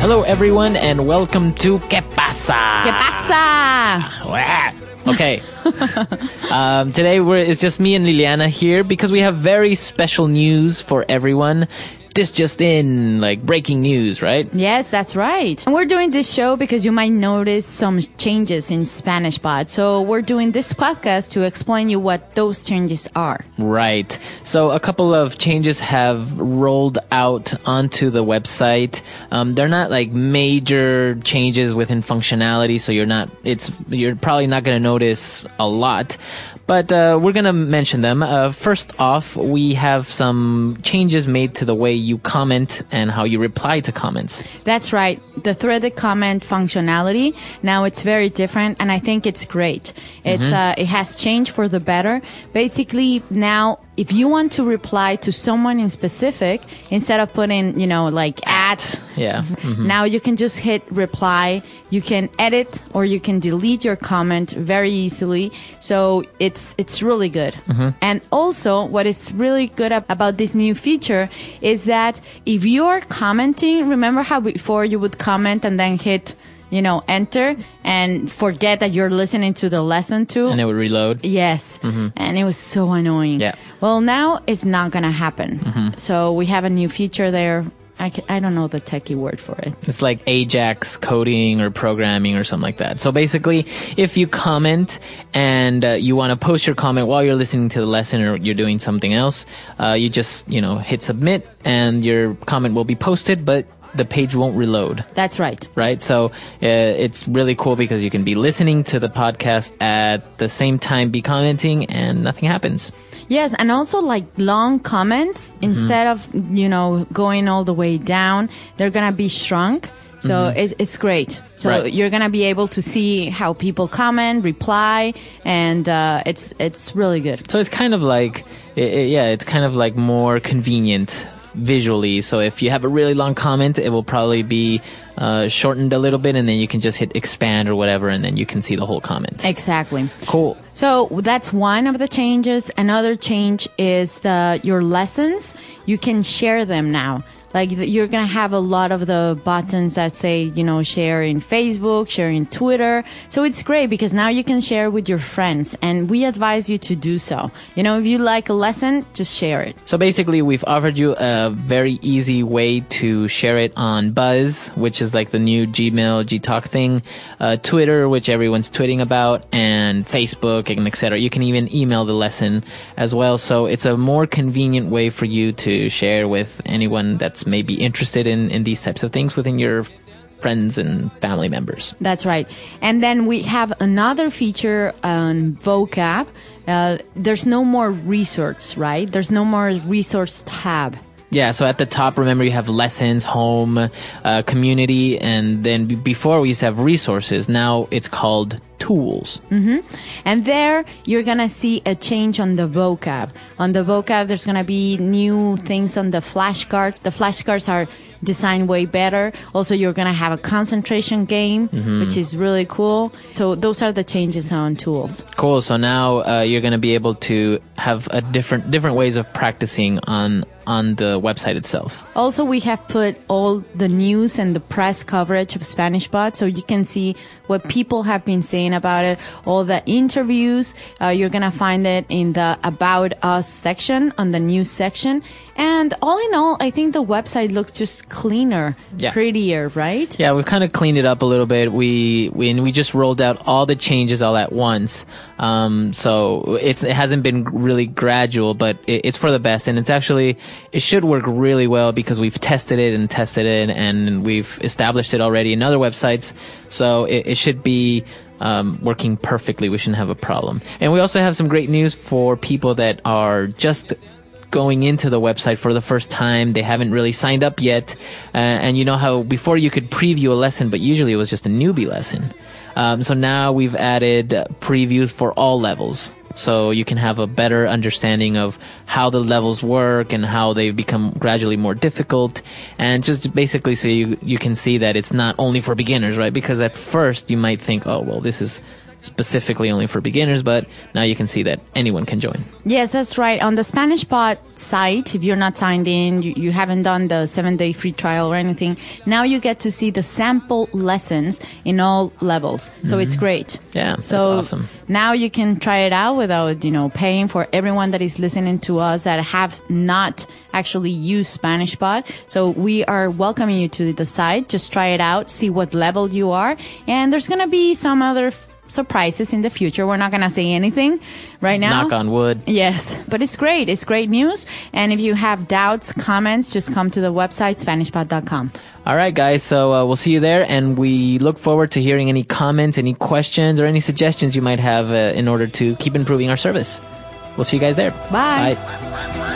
Hello, everyone, and welcome to ¿Qué pasa? ¿Qué pasa? Okay. Today it's just me and Liliana here because we have very special news for everyone. This just in, like breaking news, right? Yes, that's right. And we're doing this show because you might notice some changes in Spanish Pod. So we're doing this podcast to explain you what those changes are. Right. So a couple of changes have rolled out onto the website. They're not like major changes within functionality, so you're probably not going to notice a lot. But we're going to mention them. First off, we have some changes made to the way you comment and how you reply to comments. That's right. The threaded comment functionality, now it's very different, and I think it's great. It has changed for the better. Basically, now, if you want to reply to someone in specific, instead of putting, like at, now you can just hit reply. You can edit or you can delete your comment very easily. So it's really good. And also, what is really good about this new feature is that if you're commenting, remember how before you would comment and then hit enter and forget that you're listening to the lesson too. And it would reload. Yes. And it was so annoying. Yeah. Well, now it's not going to happen. So we have a new feature there. I don't know the techie word for it. It's like Ajax coding or programming or something like that. So basically, if you comment and you want to post your comment while you're listening to the lesson or you're doing something else, you just, hit submit and your comment will be posted, but the page won't reload. That's right. Right? So it's really cool because you can be listening to the podcast at the same time, be commenting, and nothing happens. Yes, and also like long comments, instead of, going all the way down, they're going to be shrunk. So it's great. So you're going to be able to see how people comment, reply, and it's really good. So it's kind of like, it's kind of like more convenient visually. So if you have a really long comment, it will probably be shortened a little bit, and then you can just hit expand or whatever, and then you can see the whole comment. Exactly. Cool. So that's one of the changes. Another change is your lessons. You can share them now. Like you're going to have a lot of the buttons that say, share in Facebook, share in Twitter. So it's great because now you can share with your friends, and we advise you to do so. If you like a lesson, just share it. So basically, we've offered you a very easy way to share it on Buzz, which is like the new Gmail, Gtalk thing, Twitter, which everyone's tweeting about, and Facebook, and etc. You can even email the lesson as well. So it's a more convenient way for you to share with anyone that's maybe interested in these types of things within your friends and family members. That's right. And then we have another feature on vocab. There's no more resource, right? There's no more resource tab. Yeah, so at the top, remember, you have lessons, home, community, and then before we used to have resources. Now it's called tools. And there you're going to see a change on the vocab. On the vocab, there's going to be new things on the flashcards. The flashcards are designed way better. Also, you're going to have a concentration game, which is really cool. So those are the changes on tools. Cool. So now you're going to be able to have a different ways of practicing on the website itself. Also, we have put all the news and the press coverage of Spanish Pod, so you can see what people have been saying about it, all the interviews. You're going to find it in the About Us section, on the news section. And all in all, I think the website looks just cleaner, prettier, right? Yeah, we've kind of cleaned it up a little bit. We just rolled out all the changes all at once. So it hasn't been really gradual, but it's for the best. And it should work really well because we've tested it and we've established it already in other websites. So it should be working perfectly. We shouldn't have a problem. And we also have some great news for people that are just going into the website for the first time. They haven't really signed up yet. And you know how before you could preview a lesson, but usually it was just a newbie lesson. So now we've added previews for all levels. So you can have a better understanding of how the levels work and how they become gradually more difficult. And just basically so you can see that it's not only for beginners, right? Because at first you might think, oh, well, this is specifically only for beginners, but now you can see that anyone can join. Yes, that's right. On the SpanishPod site, if you're not signed in, you haven't done the 7-day free trial or anything, now you get to see the sample lessons in all levels. So it's great. Yeah, that's so awesome. Now you can try it out without, paying. For everyone that is listening to us that have not actually used SpanishPod. So we are welcoming you to the site. Just try it out, see what level you are. And there's going to be some other surprises in the future. We're not going to say anything right now. Knock on wood. Yes, but it's great. It's great news. And if you have doubts, comments, just come to the website, SpanishPod.com. All right, guys. So we'll see you there. And we look forward to hearing any comments, any questions, or any suggestions you might have in order to keep improving our service. We'll see you guys there. Bye. Bye.